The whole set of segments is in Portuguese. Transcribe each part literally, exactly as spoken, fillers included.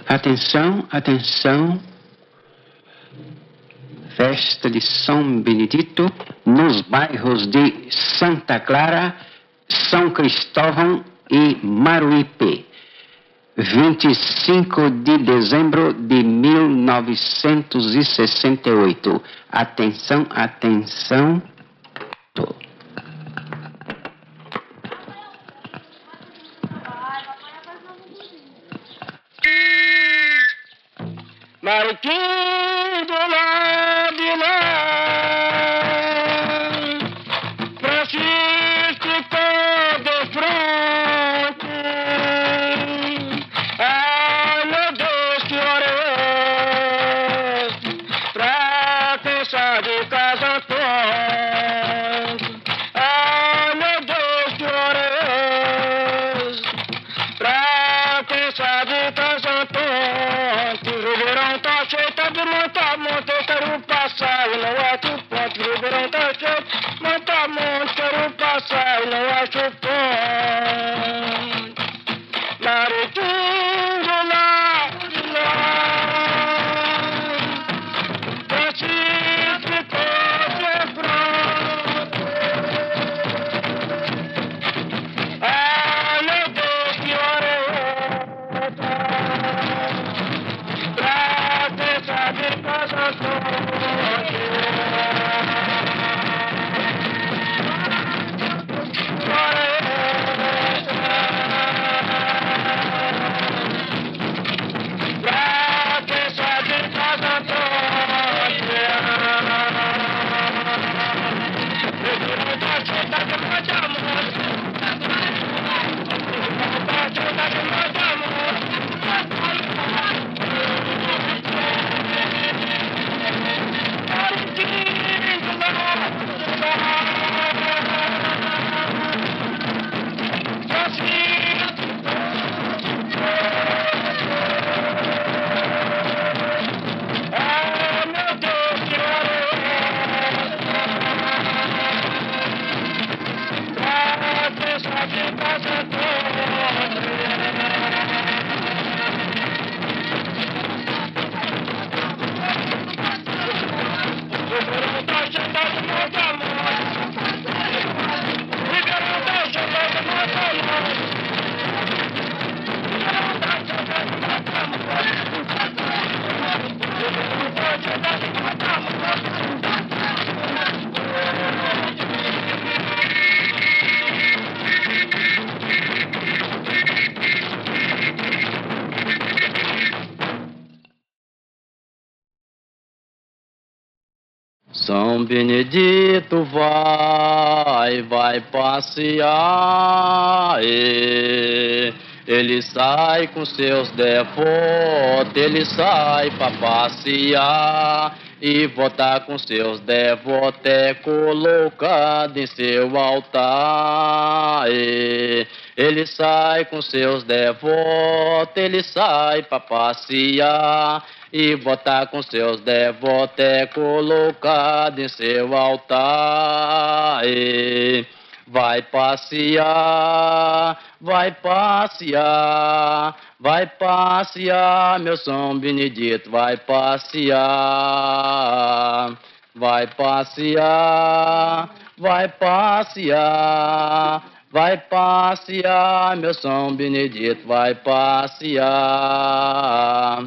Atenção, atenção. Festa de São Benedito nos bairros de Santa Clara, São Cristóvão e Maruípe. vinte e cinco de dezembro de mil novecentos e sessenta e oito. Atenção, atenção. Mariquinho do lado de lá, Francisco todo franco. Ai, meu Deus, que hora é essa pra pensar de casa toda? Ai, meu Deus, que hora é essa pra pensar de casa toda? O verão tá cheio, tá de monta, monta, eu quero passar e não acho ponto. O verão tá cheio, monta, monta, quero passar e não acho ponto. Mariquinho do lado de lá, Francisco todo é franco. Ai, meu Deus, que hora é essa pra pensar de casa toda? Hora é essa pra pensar de casa toda? Eu não tô cheio, tá de muita música. Tá cheio, tá de muita música. São Benedito vai, vai passear, e ele sai com seus devotos, ele sai pra passear e voltar com seus devotos é colocado em seu altar. E ele sai com seus devotos, ele sai pra passear e botar com seus devotos é colocado em seu altar. E vai passear, vai passear, vai passear, meu São Benedito, vai passear, vai passear, vai passear, vai passear, meu São Benedito, vai passear.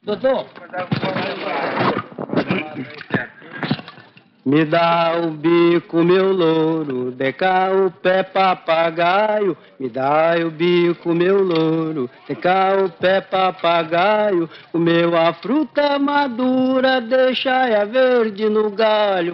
Doutor. Me dá o bico, meu louro, de cá o pé papagaio. Me dá o bico, meu louro, de cá o pé papagaio. Comeu a fruta madura, deixa a verde no galho,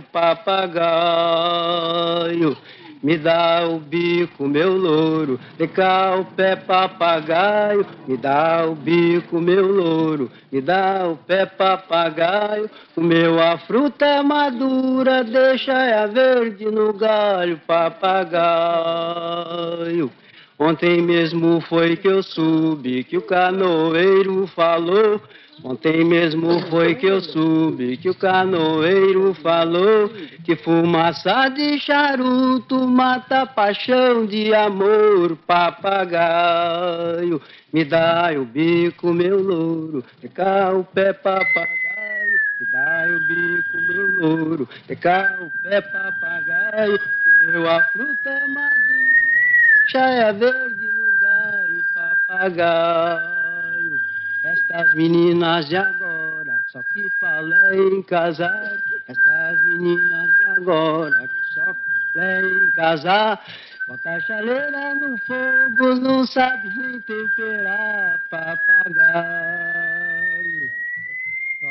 papagaio. Me dá o bico, meu louro, de cá o pé papagaio. Me dá o bico, meu louro, me dá o pé papagaio. Comeu a fruta madura, deixa a verde no galho, papagaio. Ontem mesmo foi que eu soube que o canoeiro falou. Ontem mesmo foi que eu soube que o canoeiro falou que fumaça de charuto mata a paixão de amor, papagaio. Me dá o bico, meu louro, de cá o pé, papagaio. Me dá o bico, meu louro, de cá o pé, papagaio. Comeu a fruta madura, cheia verde no galho, papagaio. Estas meninas de agora, só que falam em casar. Estas meninas de agora, que só falam em casar. Bota a chaleira no fogo, não sabe nem temperar, papagaio. Ó.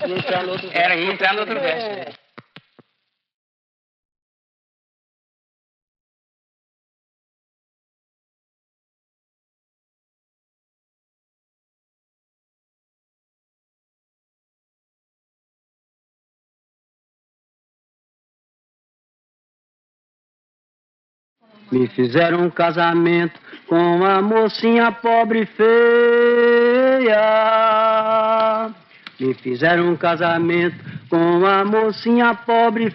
Ia entrar no outro Era ia entrar no outro verso. É. Me fizeram um casamento com uma mocinha pobre e feia. Me fizeram um casamento com uma mocinha pobre e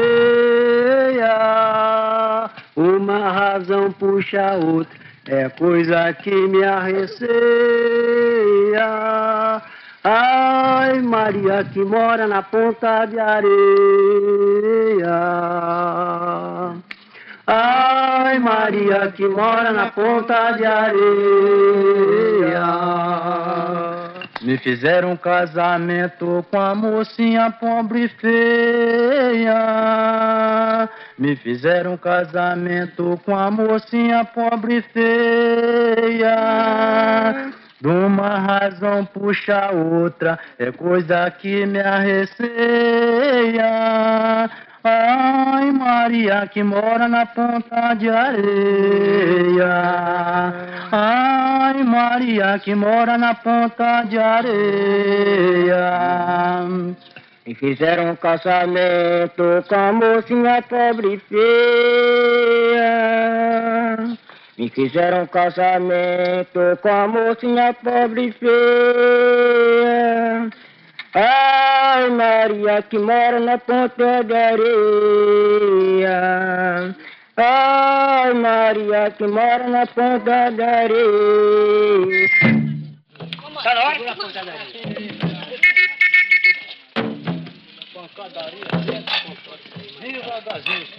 feia. Uma razão puxa a outra, é coisa que me arreceia. Ai, Maria que mora na ponta de areia. Ai, Maria que mora na ponta de areia. Me fizeram um casamento com a mocinha pobre e feia. Me fizeram um casamento com a mocinha pobre e feia. De uma razão puxa a outra, é coisa que me arreceia. Ai, Maria que mora na ponta de areia. Ai, Maria que mora na ponta de areia. Me fizeram um casamento com a mocinha pobre e feia. Me fizeram um casamento com a mocinha pobre e feia. Ai, Maria que mora na ponta de areia. Ai, Maria que mora na ponta de areia. Tá na hora? Pancadaria, viva da gente,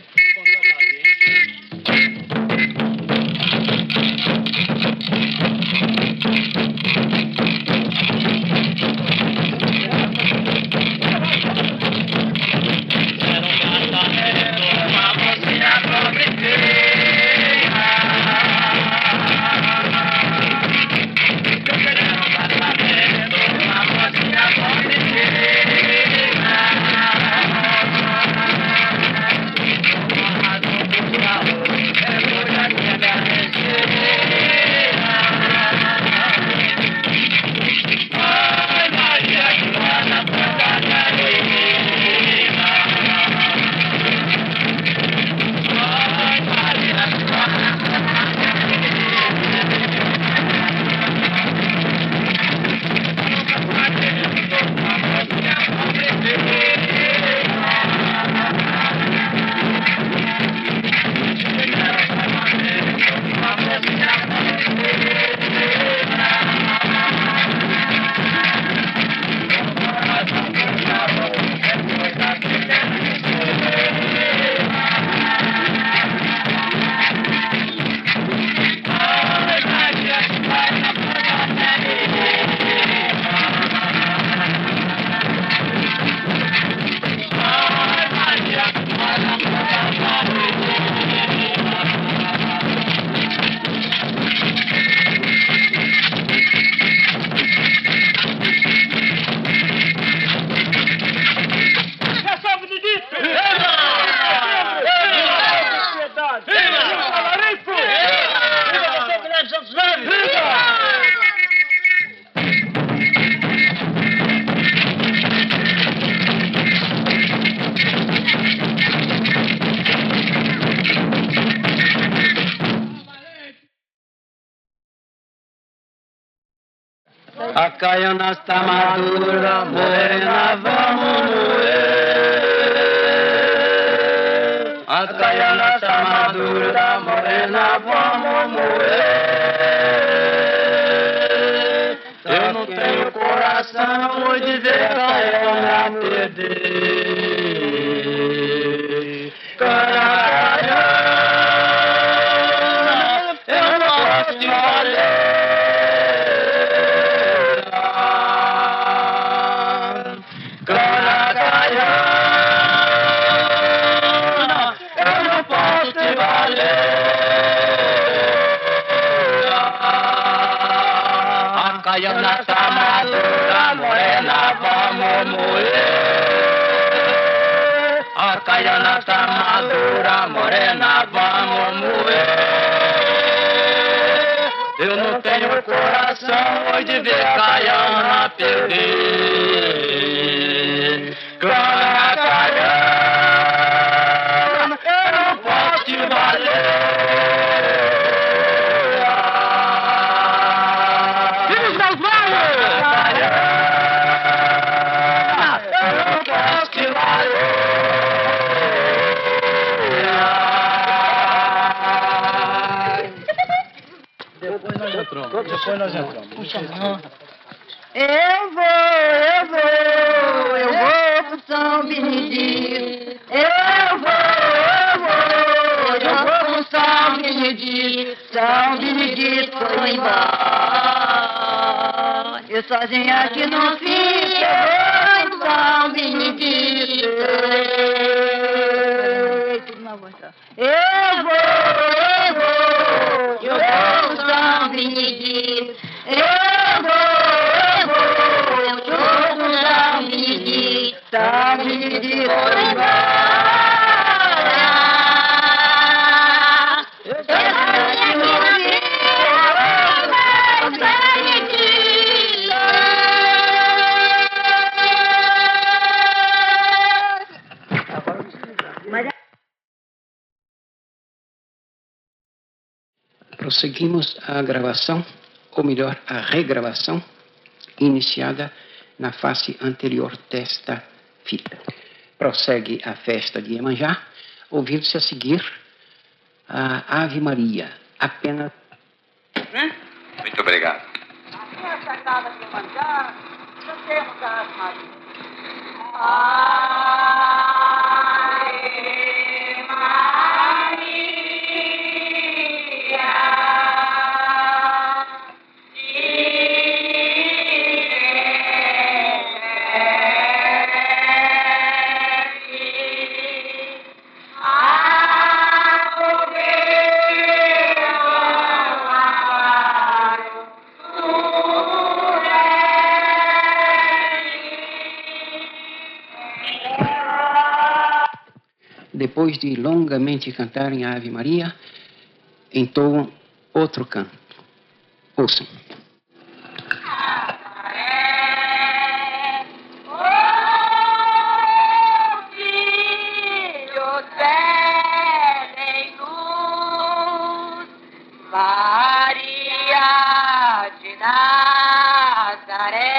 a caiana está madura, morena, vamos moer. A caiana está madura, morena, vamos moer. Eu não tenho coração de ver caiana perder. Caiana, eu não gosto de valer. A Caiana tá madura, morena, vamos moer. A caiana tá madura, morena, vamos moer. Eu não tenho coração de ver caiana perder. Cana, caiana, eu não posso te valer. Depois nós entramos. Depois nós entramos. Eu vou, eu vou, eu vou pro São Benedito. Eu vou, eu vou, eu vou pro São Benedito. São Benedito foi embora. Eu sozinha aqui não fico, eu vou pro São Benedito. Tudo na voz, tá? Eu vou, eu vou, eu vou pro São Benedito. Eu vou, eu vou, eu vou pro São Benedito. São Benedito foi embora. Eu sozinha aqui não fico, eu vou pro São Benedito. Mas Prosseguimos a gravação, ou melhor, a regravação, iniciada na face anterior desta fita. Prossegue a festa de Iemanjá, ouvindo-se a seguir a Ave Maria, apenas... Muito obrigado. essa casa de Iemanjá, nós temos a Ave Maria. Depois de longamente cantarem a Ave Maria, entoam outro canto. Ouçam. Maria de Nazaré.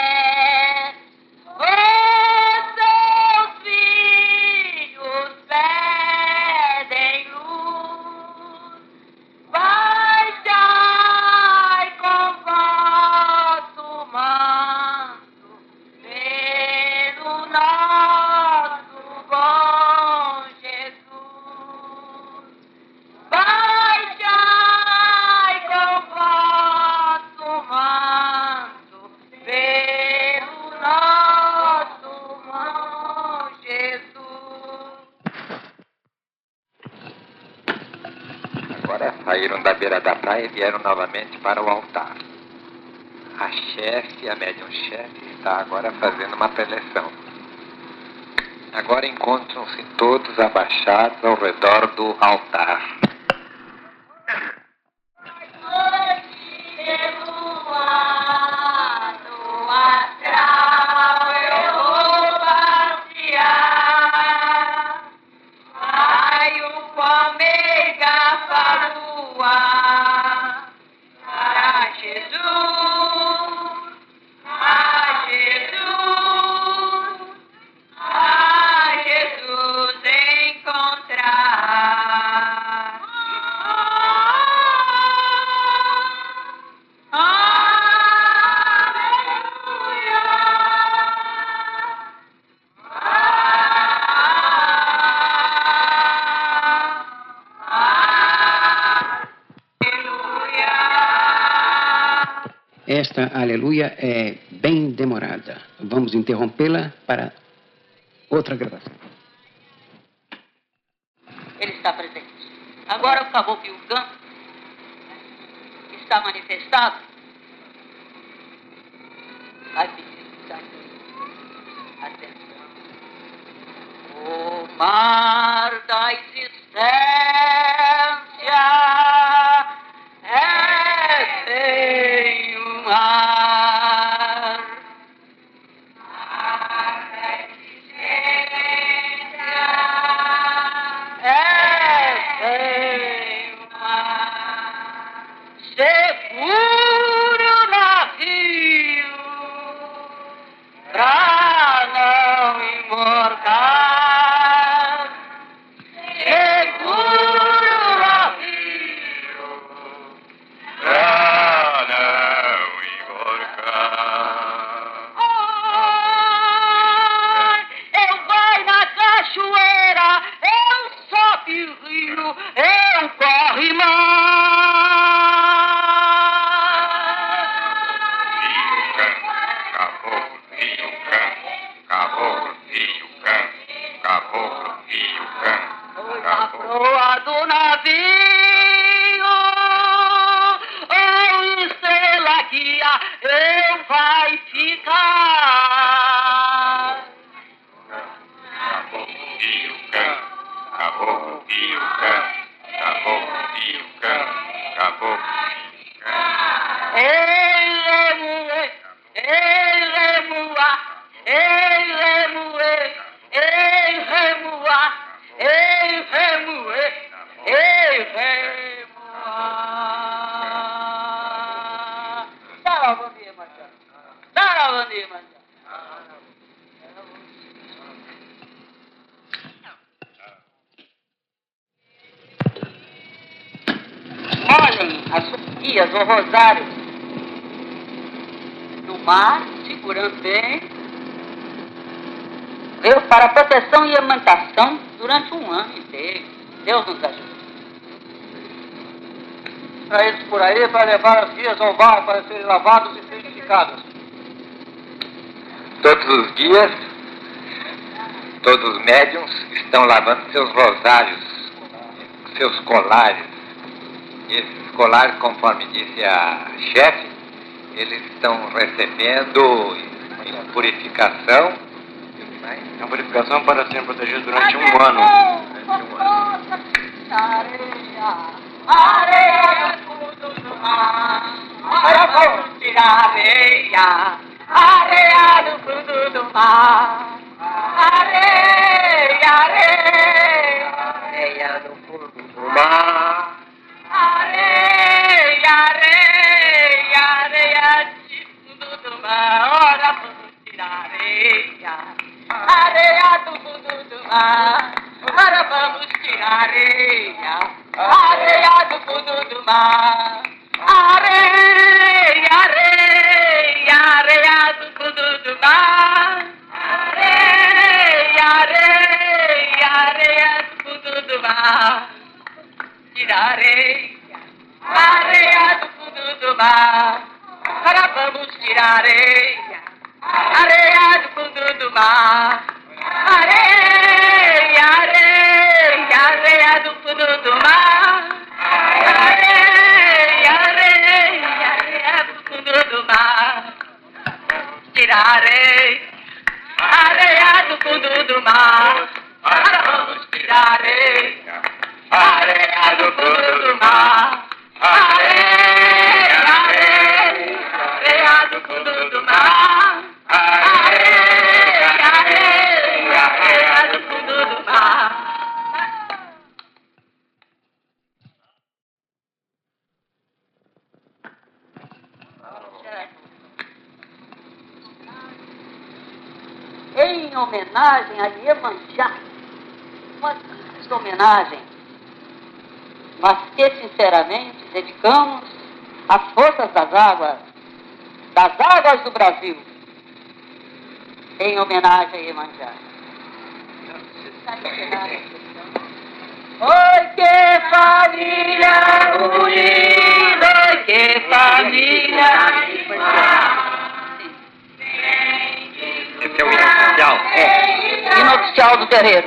Saíram da beira da praia e vieram novamente para o altar. A chefe, a médium-chefe, está agora fazendo uma preleção. Agora encontram-se todos abaixados ao redor do altar. Esta aleluia é bem demorada. Vamos interrompê-la para outra gravação. Ele está presente. Agora o caboclo Yugã está manifestado eu vai ficar. Acabou e o cão, acabou e o cão, acabou e o cão, acabou e o cão. Ei, remoer, ei, remoar, ei, remoer, ei, remoar, ei, remoer, ei, remoar. Saravani, Machado. Saravani, Machado. Molhem as guias ou rosário no mar, segurando bem, veio para proteção e amantação durante um ano inteiro. Deus nos ajude. Para eles por aí, para levar as guias ao bar para serem lavados e santificados. Todos os dias, todos os médiums estão lavando seus rosários, seus colares. E esses colares, conforme disse a chefe, eles estão recebendo purificação. A purificação para serem protegidos durante um ano. Areia, areia, tudo do mar. Para vamos tirar areia, areia do fundo do mar. Areia, areia, areia do fundo do mar. Areia, areia, areia de fundo do mar. Ora, vamos tirar areia, areia do fundo do mar. Ora, vamos tirar areia, areia do fundo do mar. Areia, areia, areia do fundo do mar. Areia, areia, areia do fundo do mar. Tirar areia, areia do fundo do mar. Agora vamos tirar areia, areia do fundo do mar. Areia, areia, areia do fundo do mar. Areia, areia, areia do fundo do mar. Tirar areia, areia do fundo do mar. Agora vamos tirar areia, areia do fundo do mar. Areia, areia, areia do fundo do mar. Areia, areia, areia do fundo do mar. Em homenagem a Iemanjá, uma simples homenagem, mas que sinceramente dedicamos às forças das águas, das águas do Brasil, em homenagem a Iemanjá. Oi, que família unida, oi, que família unida. Esse é o hino oficial. É, hino oficial do terreiro.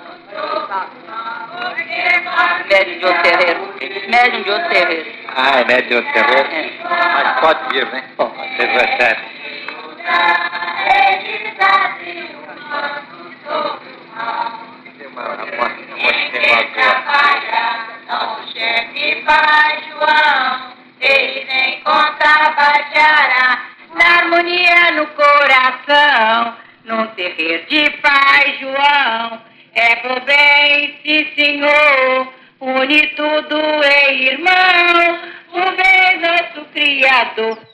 Médium de outro terreiro. Médium de outro terreiro. Ah, é médio de outro terreiro? É. Mas pode ir, né? Pode. Você recebe. Tem uma moça tem uma Nosso chefe Pai João, ele nem contava jará, na harmonia no coração, num terreiro de Pai João. É pro bem, sim senhor, une tudo em irmão, um bem nosso Criador.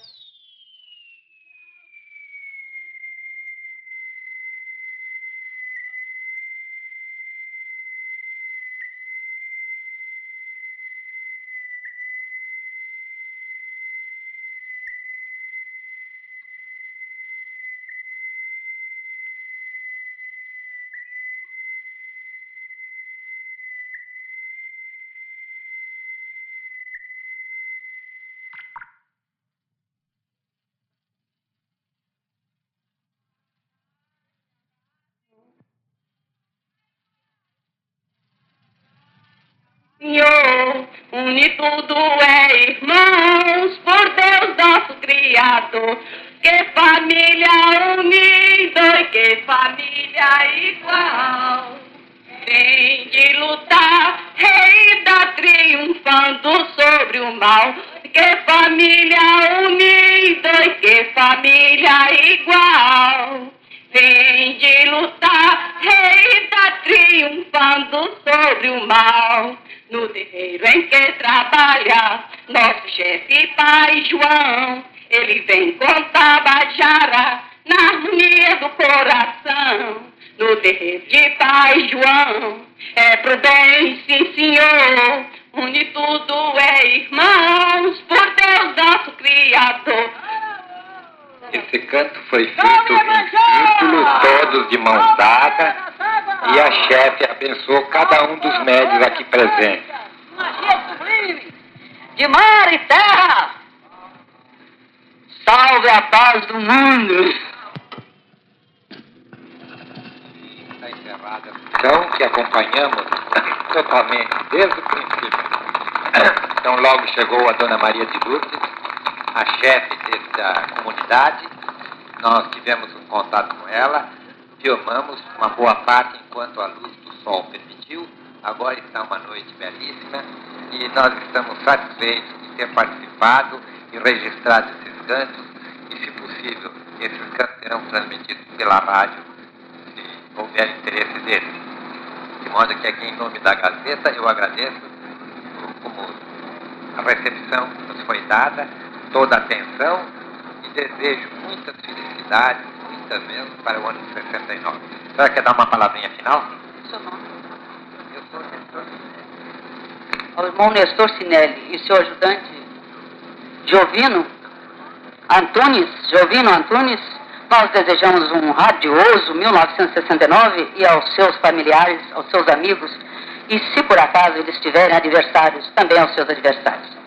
Senhor, une tudo é irmãos, por Deus nosso Criador. Que família unida e que família igual. Vem de lutar, rei da triunfando sobre o mal. Que família unida e que família igual. Vem de lutar, rei da triunfando sobre o mal. No terreiro em que trabalha nosso chefe Pai João, ele vem com tabajara na harmonia do coração. No terreiro de Pai João, é pro bem, sim senhor, une tudo é irmãos, por Deus nosso Criador. Esse canto foi feito em círculo, todos de mãos dadas, e a chefe abençoou cada um dos médios aqui presentes. De mar e terra, salve a paz do mundo. Está encerrada a sessão que acompanhamos totalmente desde o princípio. Então logo chegou a Dona Maria de Lourdes, a chefe dessa comunidade. Nós tivemos um contato com ela, filmamos uma boa parte enquanto a luz do sol permitiu. Agora está uma noite belíssima e nós estamos satisfeitos de ter participado e registrado esses cantos. E, se possível, esses cantos serão transmitidos pela rádio, se houver interesse deles. De modo que aqui, em nome da Gazeta, eu agradeço como a recepção que nos foi dada, toda a atenção, e desejo muitas felicidades, muitas mesmo, para o ano de sessenta e nove. A senhora quer dar uma palavrinha final? Seu nome? Eu sou o Nestor Sinelli. O irmão Nestor Sinelli e seu ajudante Giovino Antunes, Giovino Antunes, nós desejamos um radioso mil novecentos e sessenta e nove e aos seus familiares, aos seus amigos, e se por acaso eles tiverem adversários, também aos seus adversários.